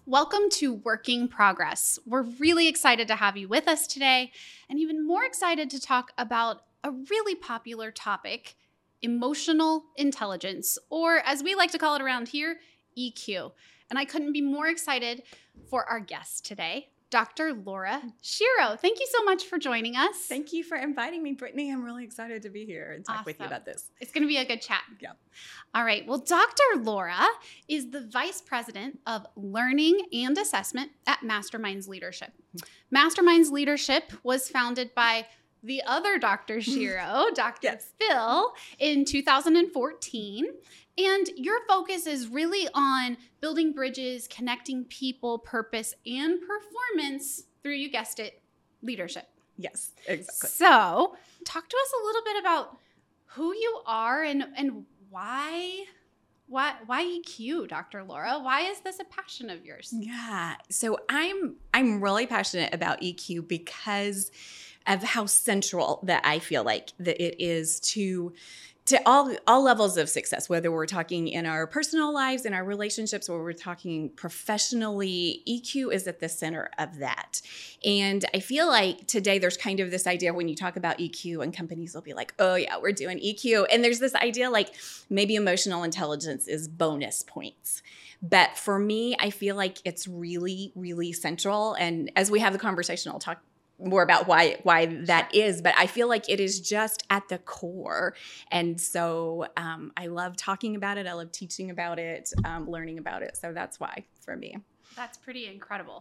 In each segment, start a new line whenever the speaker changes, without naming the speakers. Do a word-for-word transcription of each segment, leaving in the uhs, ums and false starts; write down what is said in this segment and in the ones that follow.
Welcome to Working Progress. We're really excited to have you with us today, and even more excited to talk about a really popular topic, emotional intelligence, or as we like to call it around here, E Q. And I couldn't be more excited for our guest today, Doctor Laura Shero. Thank you so much for joining us.
Thank you for inviting me, Brittany. I'm really excited to be here and talk
Awesome.
with you about this.
It's going to be a good chat.
Yeah.
All right. Well, Doctor Laura is the Vice President of Learning and Assessment at Masterminds Leadership. Masterminds Leadership was founded by the other Doctor Shero, Doctor
Yes.
Phil, in two thousand fourteen. And your focus is really on building bridges, connecting people, purpose, and performance through, you guessed it, leadership.
Yes, exactly.
So talk to us a little bit about who you are and, and why, why, why E Q, Doctor Laura? Why is this a passion of yours?
Yeah. So I'm I'm really passionate about E Q because of how central that I feel like that it is to to all all levels of success, whether we're talking in our personal lives, in our relationships, or we're talking professionally. E Q is at the center of that. And I feel like today there's kind of this idea when you talk about E Q and companies will be like, oh yeah, we're doing E Q. And there's this idea like maybe emotional intelligence is bonus points. But for me, I feel like it's really, really central. And as we have the conversation, I'll talk more about why why that is, but I feel like it is just at the core. And so um, I love talking about it. I love teaching about it, um, learning about it. So that's why for me.
That's pretty incredible.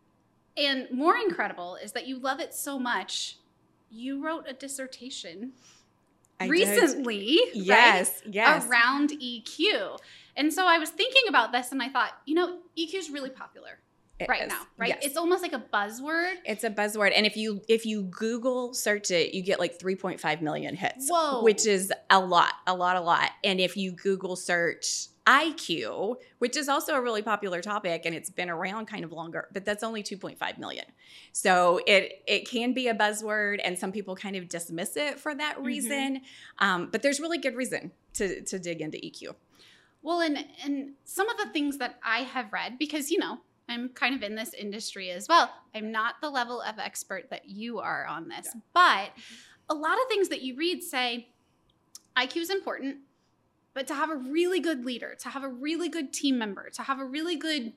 And more incredible is that you love it so much, you wrote a dissertation
I
recently,
did. Yes,
right?
yes.
Around E Q. And so I was thinking about this and I thought, you know, E Q is really popular.
It
right
is.
now, right?
Yes.
It's almost like a buzzword.
It's a buzzword. And if you if you Google search it, you get like three point five million hits.
Whoa.
Which is a lot, a lot, a lot. And if you Google search I Q, which is also a really popular topic and it's been around kind of longer, but that's only two point five million. So it it can be a buzzword and some people kind of dismiss it for that reason. Mm-hmm. Um, but there's really good reason to to dig into E Q.
Well, and and some of the things that I have read, because, you know, I'm kind of in this industry as well. I'm not the level of expert that you are on this, yeah. But a lot of things that you read say I Q is important, but to have a really good leader, to have a really good team member, to have a really good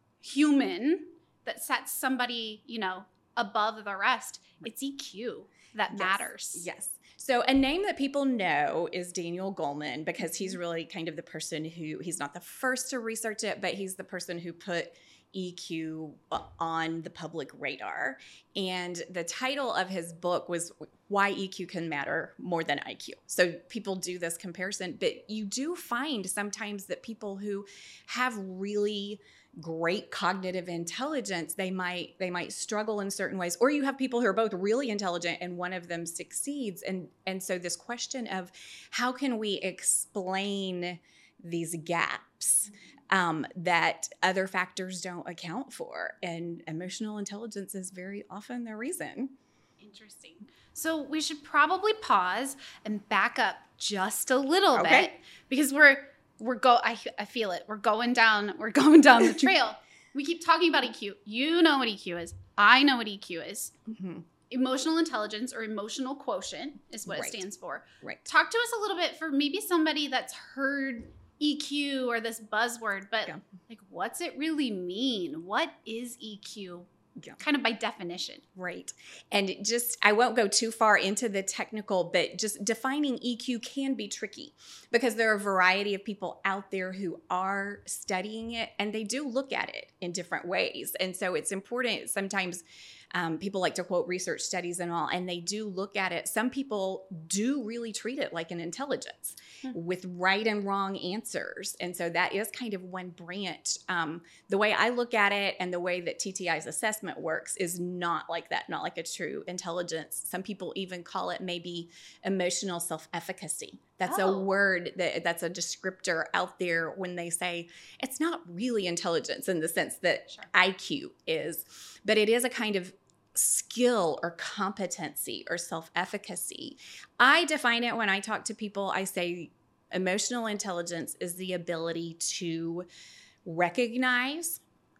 human that sets somebody, you know, above the rest, it's E Q that
yes.
matters.
Yes. So a name that people know is Daniel Goleman because he's really kind of the person who, he's not the first to research it, but he's the person who put E Q on the public radar. And the title of his book was Why E Q Can Matter More Than I Q. So people do this comparison, but you do find sometimes that people who have really great cognitive intelligence, they might they might struggle in certain ways. Or you have people who are both really intelligent and one of them succeeds. And, and so this question of how can we explain these gaps um, that other factors don't account for. And emotional intelligence is very often the reason.
Interesting. So we should probably pause and back up just a little
Okay.
bit because we're we're go I, I feel it. We're going down we're going down the trail. We keep talking about E Q. You know what E Q is. I know what E Q is. Mm-hmm. Emotional intelligence or emotional quotient is what
right.
it stands for.
Right.
Talk to us a little bit for maybe somebody that's heard E Q or this buzzword, but yeah. like, what's it really mean? What is E Q? Yeah. Kind of by definition.
Right. And just, I won't go too far into the technical, but just defining E Q can be tricky because there are a variety of people out there who are studying it and they do look at it in different ways. And so it's important sometimes. Um, people like to quote research studies and all, and they do look at it. Some people do really treat it like an intelligence mm-hmm. with right and wrong answers. And so that is kind of one branch. Um, the way I look at it and the way that T T I's assessment works is not like that, not like a true intelligence. Some people even call it maybe emotional self-efficacy. That's oh. a word that that's a descriptor out there when they say it's not really intelligence in the sense that sure. I Q is, but it is a kind of skill or competency or self-efficacy. I define it when I talk to people, I say emotional intelligence is the ability to recognize,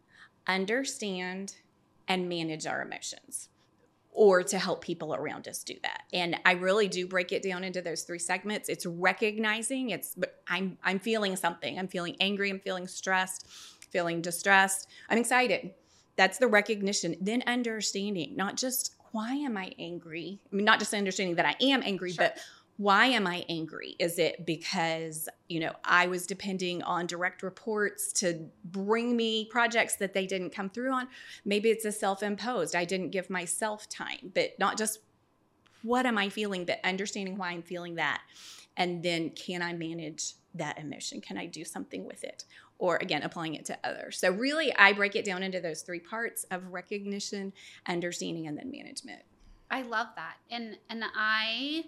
understand and manage our emotions, or to help people around us do that. And I really do break it down into those three segments. It's recognizing, it's I'm I'm feeling something. I'm feeling angry, I'm feeling stressed, feeling distressed, I'm excited. That's the recognition. Then understanding, not just why am I angry? I mean, not just understanding that I am angry,
Sure.
but why am I angry? Is it because, you know, I was depending on direct reports to bring me projects that they didn't come through on? Maybe it's a self-imposed. I didn't give myself time, but not just what am I feeling, but understanding why I'm feeling that. And then can I manage that emotion? Can I do something with it? Or again, applying it to others. So really, I break it down into those three parts of recognition, understanding, and then management.
I love that. And and I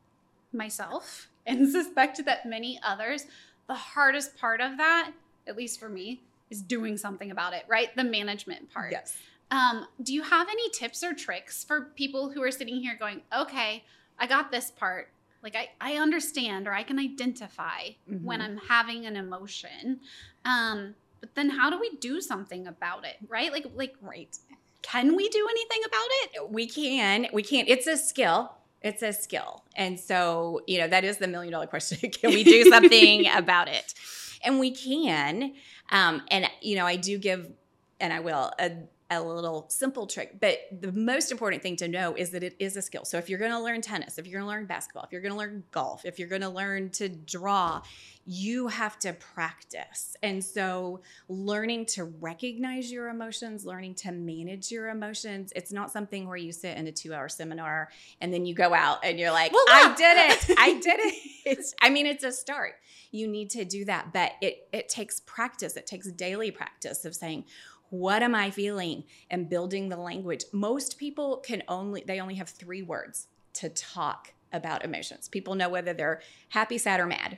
myself and suspect that many others, the hardest part of that, at least for me, is doing something about it, right? The management part.
Yes.
Um, do you have any tips or tricks for people who are sitting here going, okay, I got this part. Like I, I understand, or I can identify mm-hmm. when I'm having an emotion. Um, but then how do we do something about it, right? Like, like,
right.
Can we do anything about it?
We can, we can. It's a skill. It's a skill. And so, you know, that is the million dollar question. Can we do something about it? And we can. Um, and, you know, I do give, and I will, a, a little simple trick. But the most important thing to know is that it is a skill. So if you're going to learn tennis, if you're going to learn basketball, if you're going to learn golf, if you're going to learn to draw, you have to practice. And so learning to recognize your emotions, learning to manage your emotions, it's not something where you sit in a two hour seminar and then you go out and you're like, well, I did it. I did it. I mean, it's a start. You need to do that, but it, it takes practice. It takes daily practice of saying, what am I feeling? And building the language. Most people can only, they only have three words to talk about emotions. People know whether they're happy, sad, or mad.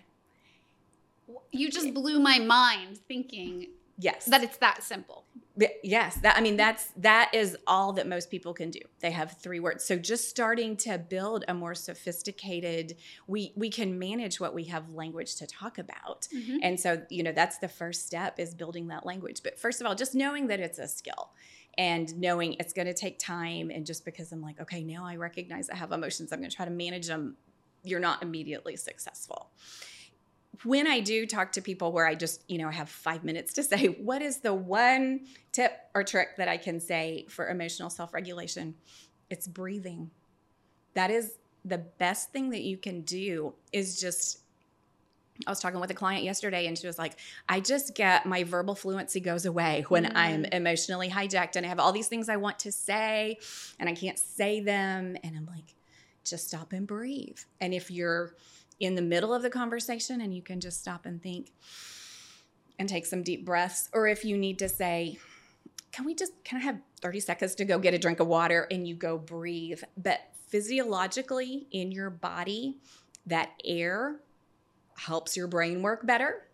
You just blew my mind thinking
yes.
that it's that simple.
Yes. That, I mean, that's, that is all that most people can do. They have three words. So just starting to build a more sophisticated, we, we can manage what we have language to talk about. Mm-hmm. And so, you know, that's the first step is building that language. But first of all, just knowing that it's a skill and knowing it's going to take time. And just because I'm like, okay, now I recognize I have emotions, I'm going to try to manage them. You're not immediately successful. When I do talk to people where I just, you know, have five minutes to say, what is the one tip or trick that I can say for emotional self-regulation? It's breathing. That is the best thing that you can do is just, I was talking with a client yesterday and she was like, I just get my verbal fluency goes away when mm. I'm emotionally hijacked and I have all these things I want to say and I can't say them. And I'm like, just stop and breathe. And if you're in the middle of the conversation and you can just stop and think and take some deep breaths. Or if you need to say, can we just, can I have thirty seconds to go get a drink of water and you go breathe. But physiologically in your body, that air helps your brain work better.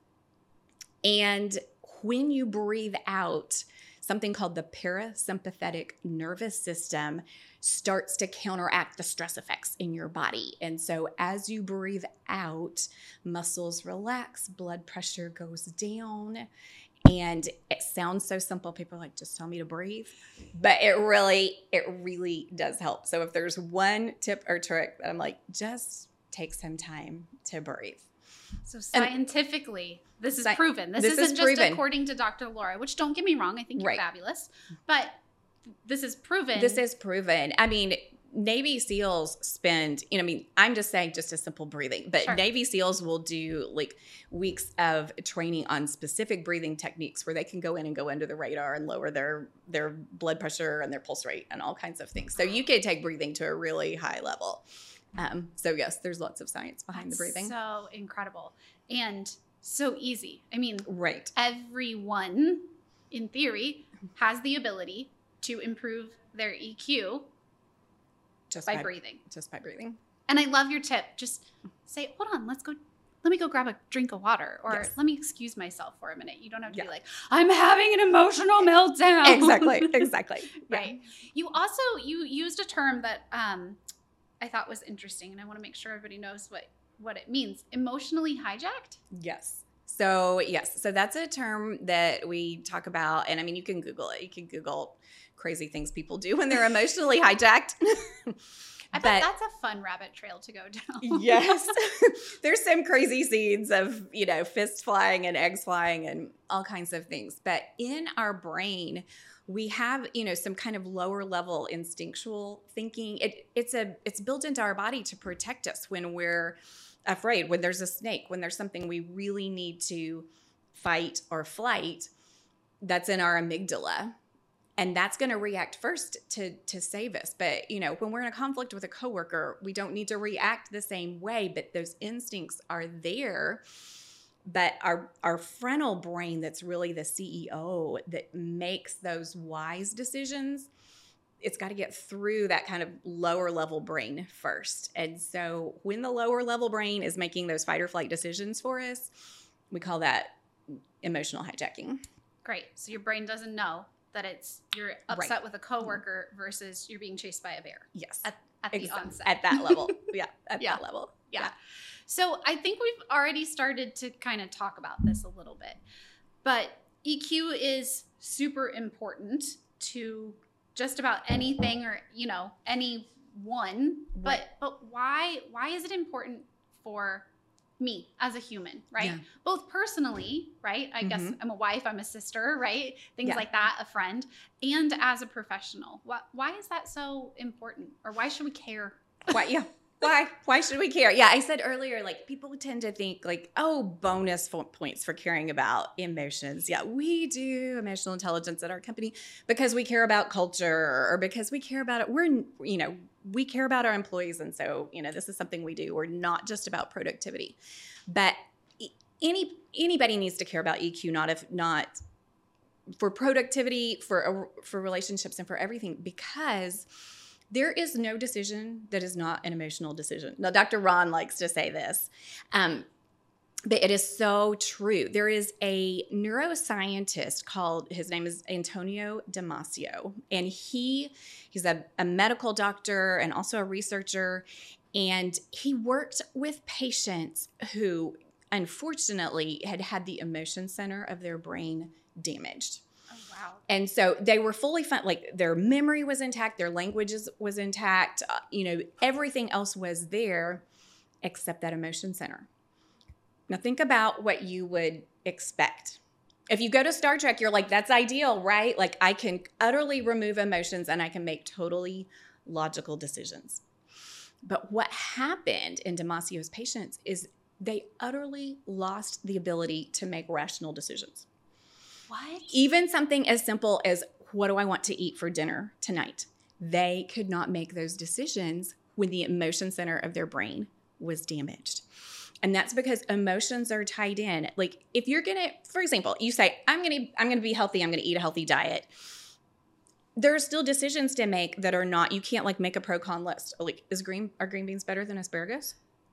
And when you breathe out, something called the parasympathetic nervous system starts to counteract the stress effects in your body. And so as you breathe out, muscles relax, blood pressure goes down. And it sounds so simple. People are like, just tell me to breathe. But it really, it really does help. So if there's one tip or trick that I'm like, just take some time to breathe.
So scientifically, and this is sci- proven. This,
this
isn't
is
just
proven.
According to Doctor Laura, which don't get me wrong, I think you're right. fabulous. But this is proven.
This is proven. I mean, Navy SEALs spend, you know, I mean, I'm just saying just a simple breathing, but sure. Navy SEALs will do like weeks of training on specific breathing techniques where they can go in and go under the radar and lower their, their blood pressure and their pulse rate and all kinds of things. So you can take breathing to a really high level. Um, so yes, there's lots of science behind
That's
the breathing.
So incredible and so easy. I mean,
right.
Everyone in theory has the ability to improve their E Q
just
by,
by
breathing.
Just by breathing.
And I love your tip. Just say, hold on, let's go. Let me go grab a drink of water or yes. let me excuse myself for a minute. You don't have to yeah. be like, I'm having an emotional meltdown.
Exactly. Exactly.
Right. Yeah. You also, you used a term that um, I thought was interesting and I want to make sure everybody knows what, what it means. Emotionally hijacked?
Yes. So yes, so that's a term that we talk about. And I mean, you can Google it. You can Google crazy things people do when they're emotionally hijacked.
I
But
bet that's a fun rabbit trail to go down.
yes, there's some crazy scenes of, you know, fists flying and eggs flying and all kinds of things. But in our brain, we have, you know, some kind of lower level instinctual thinking. It, it's a it's built into our body to protect us when we're afraid, when there's a snake, when there's something we really need to fight or flight. That's in our amygdala. And that's going to react first to to save us. But, you know, when we're in a conflict with a coworker, we don't need to react the same way, but those instincts are there. But our our frontal brain, that's really the C E O that makes those wise decisions, it's got to get through that kind of lower level brain first. And so when the lower level brain is making those fight or flight decisions for us, we call that emotional hijacking.
Great. So your brain doesn't know that it's you're upset right. with a coworker versus you're being chased by a bear.
Yes.
At, at the
exactly.
onset.
At that level. Yeah. At
yeah.
that level.
Yeah.
yeah.
So I think we've already started to kind of talk about this a little bit. But E Q is super important to just about anything or, you know, anyone. But but why why is it important for me as a human, right? Yeah. Both personally, right? I mm-hmm. guess I'm a wife, I'm a sister, right? Things yeah. like that, a friend, and as a professional. Why, why is that so important? Or why should we care?
Why? Yeah. Why? Why should we care? Yeah, I said earlier, like, people tend to think like, oh, bonus points for caring about emotions. Yeah, we do emotional intelligence at our company because we care about culture or because we care about it. We're, you know, we care about our employees. And so, you know, this is something we do. We're not just about productivity. But any anybody needs to care about E Q, not if not for productivity, for for relationships, and for everything, because there is no decision that is not an emotional decision. Now, Doctor Ron likes to say this, um, but it is so true. There is a neuroscientist called, his name is Antonio Damasio, and he he's a, a medical doctor and also a researcher, and he worked with patients who, unfortunately, had had the emotion center of their brain damaged.
Wow.
And so they were fully fun, like their memory was intact, their language was intact, uh, you know, everything else was there except that emotion center. Now think about what you would expect. If you go to Star Trek, you're like, that's ideal, right? Like I can utterly remove emotions and I can make totally logical decisions. But what happened in Damasio's patients is they utterly lost the ability to make rational decisions.
What?
Even something as simple as, what do I want to eat for dinner tonight? They could not make those decisions when the emotion center of their brain was damaged. And that's because emotions are tied in. Like if you're going to, for example, you say, I'm going to, I'm going to be healthy. I'm going to eat a healthy diet. There are still decisions to make that are not, you can't like make a pro-con list. Like, is green, are green beans better than asparagus?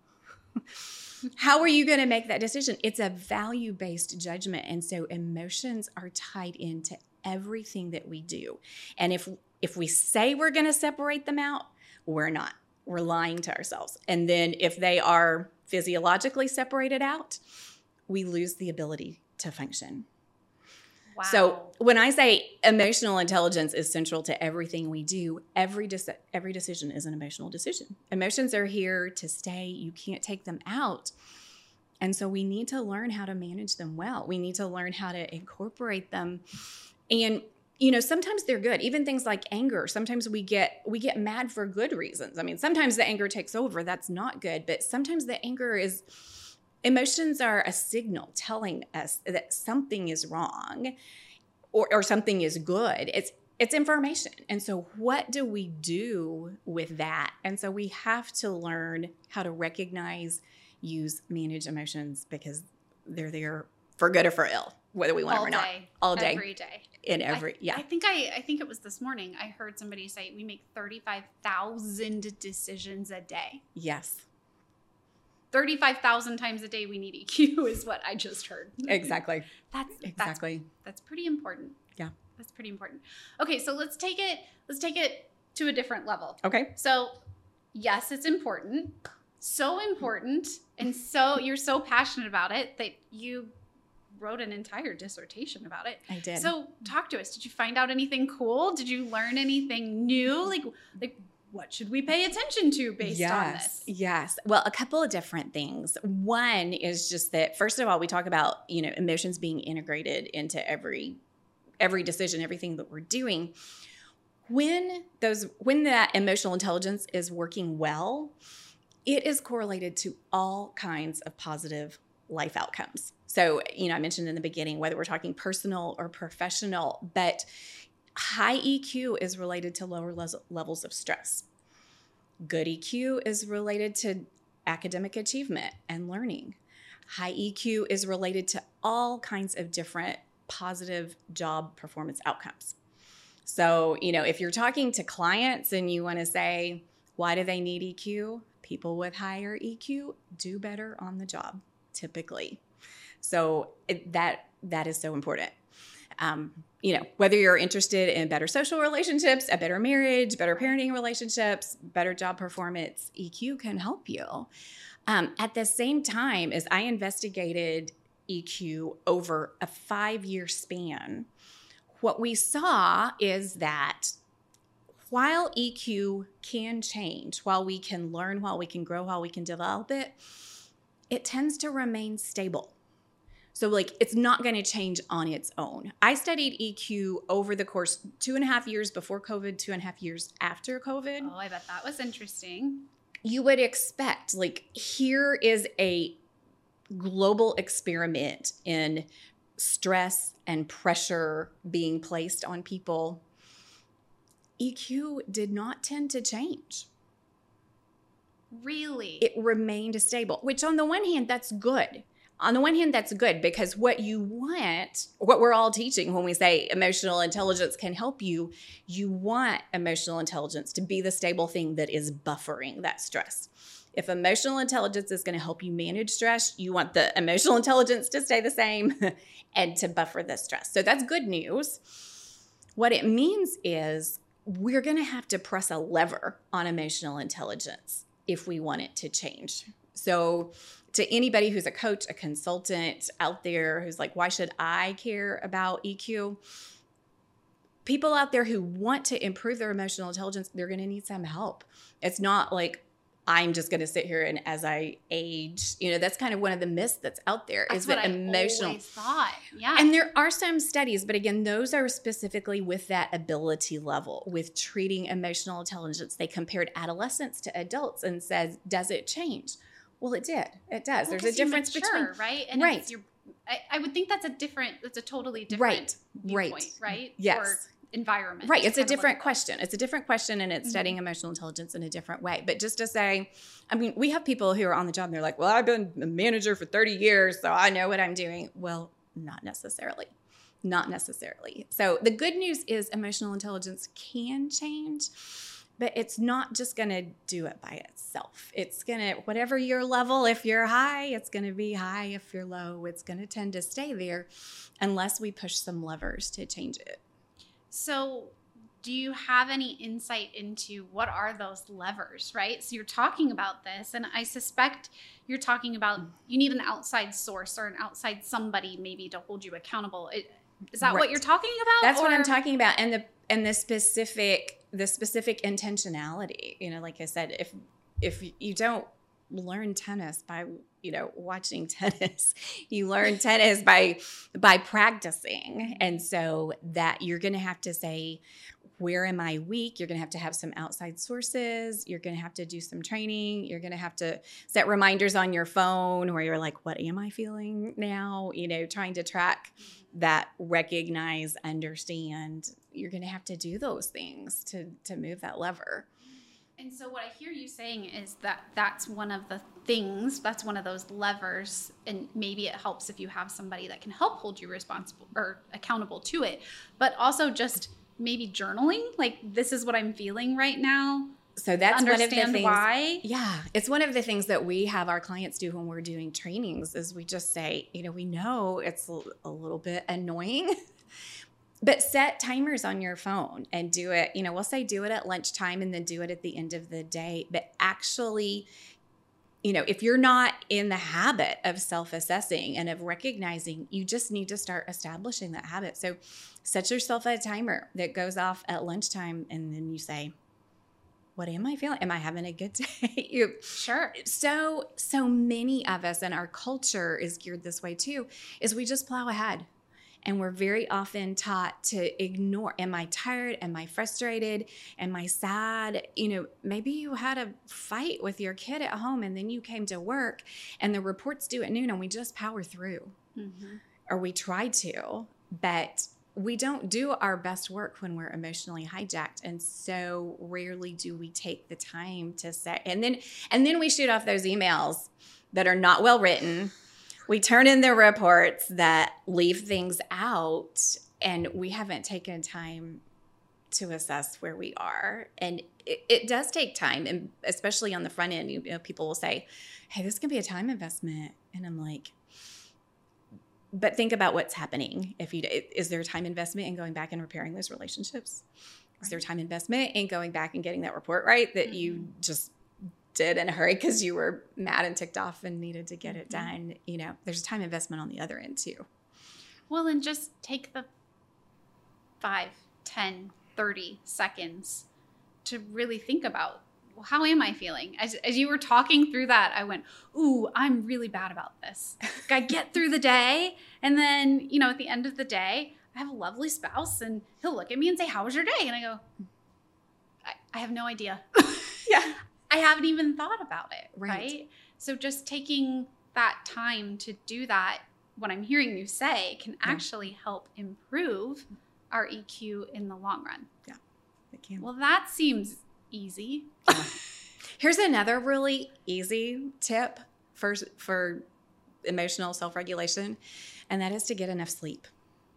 How are you going to make that decision? It's a value-based judgment. And so emotions are tied into everything that we do. And if if we say we're going to separate them out, we're not. We're lying to ourselves. And then if they are physiologically separated out, we lose the ability to function.
Wow.
So when I say emotional intelligence is central to everything we do, every de- every decision is an emotional decision. Emotions are here to stay. You can't take them out. And so we need to learn how to manage them well. We need to learn how to incorporate them. And, you know, sometimes they're good. Even things like anger. Sometimes we get we get mad for good reasons. I mean, sometimes the anger takes over. That's not good. But sometimes the anger is... Emotions are a signal telling us that something is wrong or, or something is good. It's it's information. And so what do we do with that? And so we have to learn how to recognize, use, manage emotions because they're there for good or for ill, whether we want
all
them or
day,
not. All day.
Every day.
In every,
I,
yeah.
I think I, I think it was this morning I heard somebody say we make thirty-five thousand decisions a day.
Yes.
thirty-five thousand times a day we need E Q is what I just heard.
Exactly.
That's
exactly.
That's, that's pretty important.
Yeah.
That's pretty important. Okay, so let's take it let's take it to a different level.
Okay.
So, yes, it's important. So important and so you're so passionate about it that you wrote an entire dissertation about it.
I did.
So talk to us. Did you find out anything cool? Did you learn anything new? Like, like what should we pay attention to based
yes,
on this?
Yes. Well, a couple of different things. One is just that, first of all, we talk about, you know, emotions being integrated into every every decision, everything that we're doing. When those when that emotional intelligence is working well, it is correlated to all kinds of positive life outcomes. So, you know, I mentioned in the beginning, whether we're talking personal or professional, but high E Q is related to lower le- levels of stress. Good E Q is related to academic achievement and learning. High E Q is related to all kinds of different positive job performance outcomes. So, you know, if you're talking to clients and you want to say, why do they need E Q? People with higher E Q do better on the job, typically. So it, that that is so important. Um, you know, whether you're interested in better social relationships, a better marriage, better parenting relationships, better job performance, E Q can help you. Um, at the same time, as I investigated E Q over a five-year span, what we saw is that while E Q can change, while we can learn, while we can grow, while we can develop it, it tends to remain stable. So like it's not going to change on its own. I studied E Q over the course two and a half years before COVID, two and a half years after COVID.
Oh, I bet that was interesting.
You would expect, like, here is a global experiment in stress and pressure being placed on people. E Q did not tend to change.
Really?
It remained stable, which on the one hand, that's good. On the one hand, that's good because what you want, what we're all teaching when we say emotional intelligence can help you, you want emotional intelligence to be the stable thing that is buffering that stress. If emotional intelligence is going to help you manage stress, you want the emotional intelligence to stay the same and to buffer the stress. So that's good news. What it means is we're going to have to press a lever on emotional intelligence if we want it to change. So to anybody who's a coach, a consultant out there who's like, why should I care about E Q? People out there who want to improve their emotional intelligence, they're going to need some help. It's not like I'm just going to sit here and as I age, you know, that's kind of one of the myths that's out there.
That's
is
what
that
I
emotional
always thought. Yeah.
And there are some studies, but again, those are specifically with that ability level, with treating emotional intelligence. They compared adolescents to adults and says, does it change? Well, it did. It does.
Well,
There's a difference
you mature,
between
right? And
right.
It's your, I, I would think that's a different, that's a totally different
right,
viewpoint,
right,
right?
yes,
or environment.
Right. It's a
kind of
different
look at
question. It's a different question, and it's
Mm-hmm.
studying emotional intelligence in a different way. But just to say, I mean, we have people who are on the job and they're like, "Well, I've been a manager for thirty years, so I know what I'm doing." Well, not necessarily. Not necessarily. So the good news is emotional intelligence can change. But it's not just going to do it by itself. It's going to, whatever your level, if you're high, it's going to be high. If you're low, it's going to tend to stay there unless we push some levers to change it.
So do you have any insight into what are those levers, right? So you're talking about this, and I suspect you're talking about you need an outside source or an outside somebody maybe to hold you accountable. It, is that
Right.
what you're talking about?
That's what
or-
I'm talking about. And the and the specific the specific intentionality. You know, like I said, if if you don't learn tennis by, you know, watching tennis, you learn tennis by by practicing. And so that you're going to have to say, where am I weak? You're going to have to have some outside sources. You're going to have to do some training. You're going to have to set reminders on your phone where you're like, what am I feeling now? You know, trying to track that, recognize, understand. You're going to have to do those things to, to move that lever.
And so what I hear you saying is that that's one of the things, that's one of those levers, and maybe it helps if you have somebody that can help hold you responsible or accountable to it, but also just maybe journaling, like this is what I'm feeling right now.
So that's one of the
Understand
things.
why.
Yeah, it's one of the things that we have our clients do when we're doing trainings is we just say, you know, we know it's a little bit annoying, but set timers on your phone and do it. You know, we'll say do it at lunchtime and then do it at the end of the day, but actually you know, if you're not in the habit of self-assessing and of recognizing, you just need to start establishing that habit. So set yourself a timer that goes off at lunchtime, and then you say, what am I feeling? Am I having a good day? you,
Sure.
So, so many of us, and our culture is geared this way too, is we just plow ahead. And we're very often taught to ignore, am I tired? Am I frustrated? Am I sad? You know, maybe you had a fight with your kid at home and then you came to work and the report's due at noon and we just power through. Mm-hmm. Or we try to, but we don't do our best work when we're emotionally hijacked. And so rarely do we take the time to say, and then, and then we shoot off those emails that are not well written. We turn in the reports that leave things out, and we haven't taken time to assess where we are. And it, it does take time, and especially on the front end, you know, people will say, hey, this can be a time investment. And I'm like, but think about what's happening. If you, is there a time investment in going back and repairing those relationships? Right. Is there time investment in going back and getting that report right that mm-hmm. you just did in a hurry because you were mad and ticked off and needed to get mm-hmm. it done? You know, there's a time investment on the other end too.
Well, and just take the five, ten, thirty seconds to really think about, well, how am I feeling? As, as you were talking through that, I went, ooh, I'm really bad about this. I get through the day, and then, you know, at the end of the day, I have a lovely spouse, and he'll look at me and say, how was your day? And I go, I, I have no idea.
Yeah.
I haven't even thought about it, right.
right?
So just taking that time to do that, what I'm hearing you say, can yeah. actually help improve our E Q in the long run.
Yeah, it can.
Well, that seems easy.
Yeah. Here's another really easy tip for, for emotional self-regulation, and that is to get enough sleep.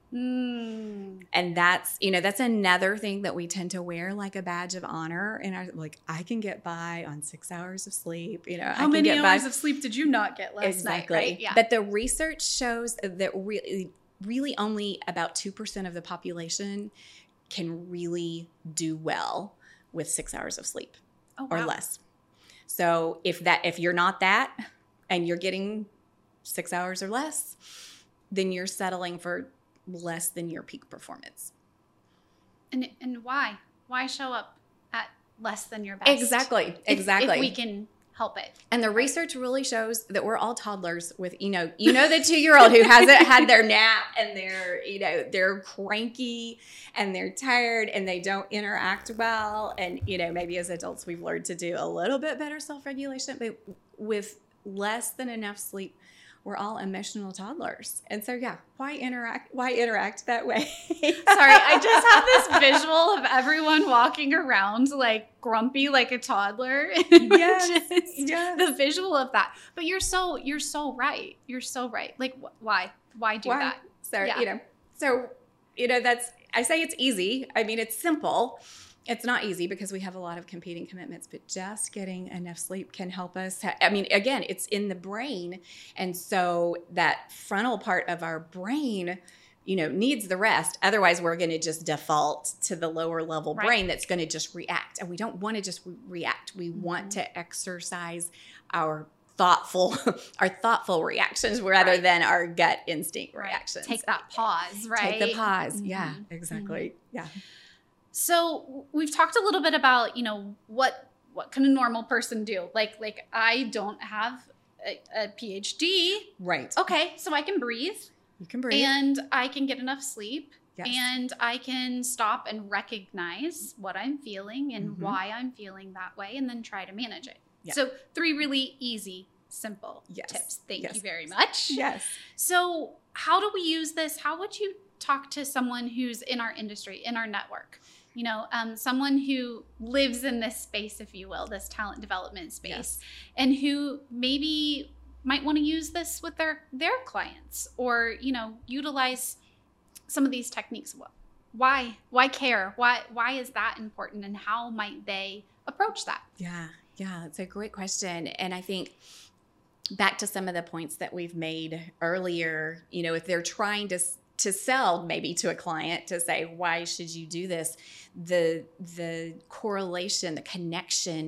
Mm.
And that's, you know, that's another thing that we tend to wear like a badge of honor. And our, like, I can get by on six hours of sleep. You know,
how
I can
many
get
hours
by.
of sleep did you not get last
exactly.
night? Right? Yeah.
But the research shows that really, really only about two percent of the population can really do well with six hours of sleep
oh, wow.
or less. So if that, if you're not that and you're getting six hours or less, then you're settling for less than your peak performance.
And and why? Why show up at less than your best?
Exactly.
If,
exactly.
If we can help it.
And the research really shows that we're all toddlers with, you know, you know, the two-year-old who hasn't had their nap and they're, you know, they're cranky and they're tired and they don't interact well. And, you know, maybe as adults, we've learned to do a little bit better self-regulation, but with less than enough sleep, we're all emotional toddlers. And so, yeah, why interact, why interact that way?
Sorry, I just have this visual of everyone walking around like grumpy, like a toddler.
Yes, yes.
The visual of that. But you're so, you're so right. You're so right. Like, wh- why? Why do
why?
that?
So,
yeah.
you know, so, you know, that's, I say it's easy. I mean, it's simple. It's not easy because we have a lot of competing commitments, but just getting enough sleep can help us. Ha- I mean, again, it's in the brain. And so that frontal part of our brain, you know, needs the rest. Otherwise, we're going to just default to the lower level
right.
brain that's going to just react. And we don't want to just re- react. We mm-hmm. want to exercise our thoughtful, our thoughtful reactions rather right. than our gut instinct
right.
reactions.
Take that pause, right?
Take the pause.
Mm-hmm.
Yeah, exactly. Mm-hmm. Yeah.
So we've talked a little bit about, you know, what what can a normal person do? Like, like I don't have a, a P H D.
Right.
Okay, so I can breathe.
You can breathe.
And I can get enough sleep.
Yes.
And I can stop and recognize what I'm feeling and
mm-hmm.
why I'm feeling that way and then try to manage it.
Yeah.
So three really easy, simple
yes.
tips. Thank
yes.
you very much.
Yes.
So how do we use this? How would you talk to someone who's in our industry, in our network? You know, um, someone who lives in this space, if you will, this talent development space,
yes.
and who maybe might want to use this with their their clients, or, you know, utilize some of these techniques. Why? Why care? Why? Why is that important? And how might they approach that?
Yeah, yeah, that's a great question. And I think back to some of the points that we've made earlier, you know, if they're trying to to sell maybe to a client to say, why should you do this? The the correlation, the connection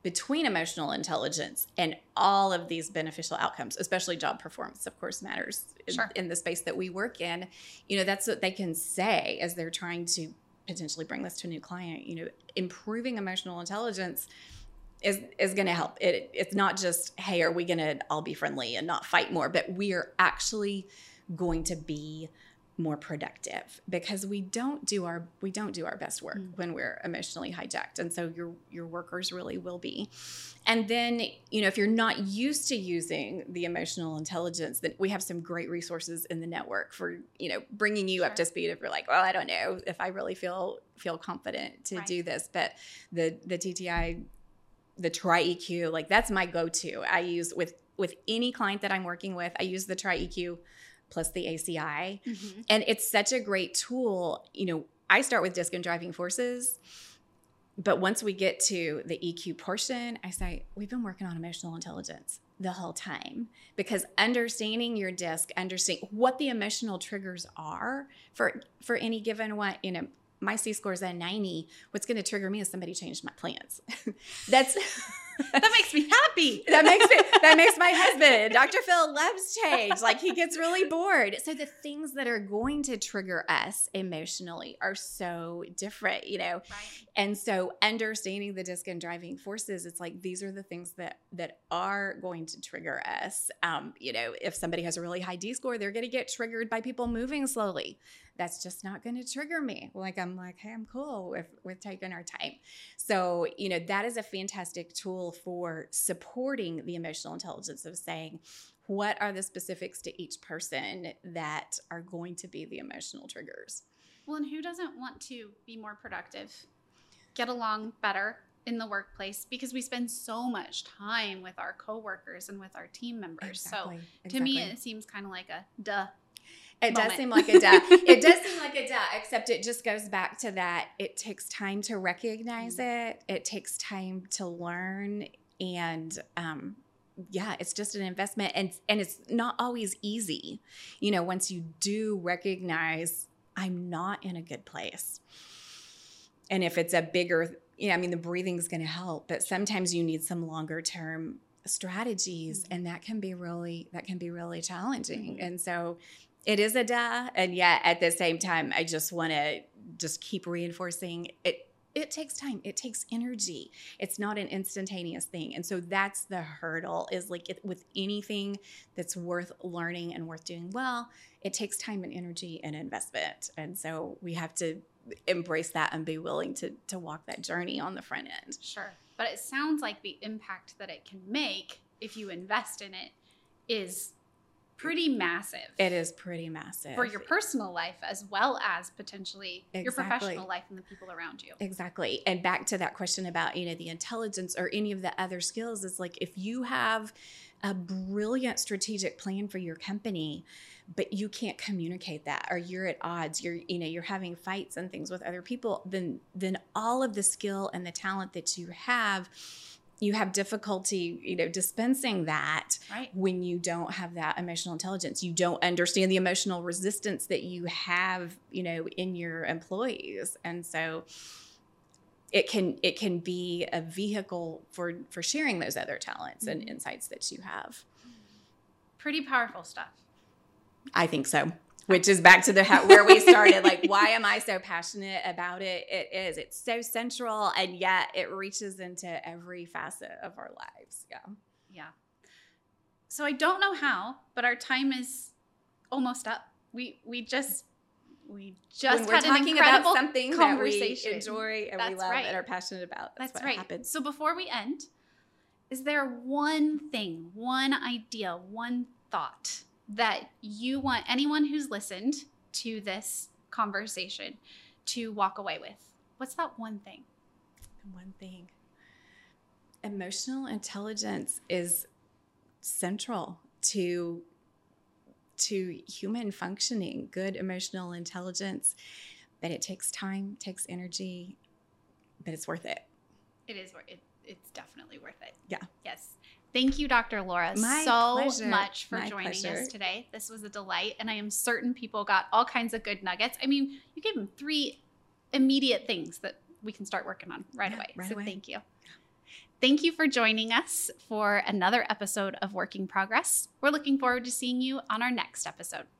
between emotional intelligence and all of these beneficial outcomes, especially job performance, of course, matters
Sure.
in, in the space that we work in. You know, that's what they can say as they're trying to potentially bring this to a new client. You know, improving emotional intelligence is is going to help. It it's not just, hey, are we going to all be friendly and not fight more, but we are actually going to be more productive, because we don't do our we don't do our best work mm. when we're emotionally hijacked. And so your your workers really will be. And then, you know, if you're not used to using the emotional intelligence, then we have some great resources in the network for, you know, bringing you sure. up to speed if you're like, well, I don't know if I really feel feel confident to right. do this. But the the T T I, the Tri E Q, like that's my go-to. I use with with any client that I'm working with, I use the Tri E Q plus the A C I. Mm-hmm. And it's such a great tool. You know, I start with DISC and driving forces, but once we get to the E Q portion, I say, we've been working on emotional intelligence the whole time, because understanding your DISC, understanding what the emotional triggers are for, for any given one, you know, my C score is a ninety. What's going to trigger me is somebody changed my plans. That's
that makes me happy.
That makes me, that makes my husband. Doctor Phil loves change. Like, he gets really bored. So the things that are going to trigger us emotionally are so different, you know?
Right.
And so understanding the DISC and driving forces, it's like, these are the things that, that are going to trigger us. Um, you know, if somebody has a really high D score, they're going to get triggered by people moving slowly. That's just not going to trigger me. Like, I'm like, hey, I'm cool with, with taking our time. So, you know, that is a fantastic tool for supporting the emotional intelligence of saying, what are the specifics to each person that are going to be the emotional triggers?
Well, and who doesn't want to be more productive, get along better in the workplace, because we spend so much time with our coworkers and with our team members.
Exactly.
So
exactly.
to me, it seems kind of like a duh.
It
moment.
does seem like a duh. It does seem like a duh, except it just goes back to that. It takes time to recognize mm-hmm. it. It takes time to learn. And um, yeah, it's just an investment. And, and it's not always easy. You know, once you do recognize, I'm not in a good place. And if it's a bigger, you know, I mean, the breathing is going to help, but sometimes you need some longer term strategies, mm-hmm. and that can be really, that can be really challenging. Mm-hmm. And so it is a duh. And yet at the same time, I just want to just keep reinforcing it. It takes time. It takes energy. It's not an instantaneous thing. And so that's the hurdle, is like it, with anything that's worth learning and worth doing well, it takes time and energy and investment. And so we have to embrace that and be willing to, to walk that journey on the front end.
Sure. But it sounds like the impact that it can make if you invest in it is pretty massive.
It is pretty massive.
For your personal life as well as potentially
exactly.
your professional life and the people around you.
Exactly. And back to that question about, you know, the intelligence or any of the other skills, is like, if you have a brilliant strategic plan for your company, but you can't communicate that, or you're at odds, you're, you know, you're having fights and things with other people, then, then all of the skill and the talent that you have, you have difficulty, you know, dispensing that
right.
when you don't have that emotional intelligence. You don't understand the emotional resistance that you have, you know, in your employees. And so it can it can be a vehicle for, for sharing those other talents mm-hmm. and insights that you have.
Pretty powerful stuff.
I think so. Which is back to the where we started. Like, why am I so passionate about it? It is. It's so central, and yet it reaches into every facet of our lives. Yeah.
Yeah. So I don't know how, but our time is almost up. We we just we just
when we're
had
talking
an incredible
about something
conversation
that we enjoy and
That's
we love
right.
and are passionate about. That's,
That's
what
right.
happens.
So before we end, is there one thing, one idea, one thought that you want anyone who's listened to this conversation to walk away with? What's that one thing?
One thing. Emotional intelligence is central to, to human functioning, good emotional intelligence, but it takes time, takes energy, but it's worth it.
It is. It, it's definitely worth it.
Yeah.
Yes. Thank you, Doctor Laura,
My
so
pleasure.
much for
My
joining
pleasure.
us today. This was a delight, and I am certain people got all kinds of good nuggets. I mean, you gave them three immediate things that we can start working on right
yeah,
away.
Right
so
away.
thank you. Thank you for joining us for another episode of Working Progress. We're looking forward to seeing you on our next episode.